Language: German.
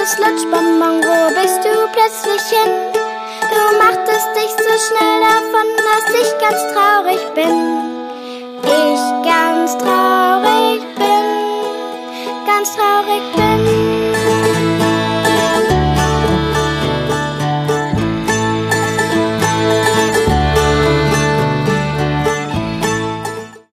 süßes Lutschbonbon, wo bist du plötzlich hin? Du machtest dich so schnell davon, dass ich ganz traurig bin. Ich ganz traurig.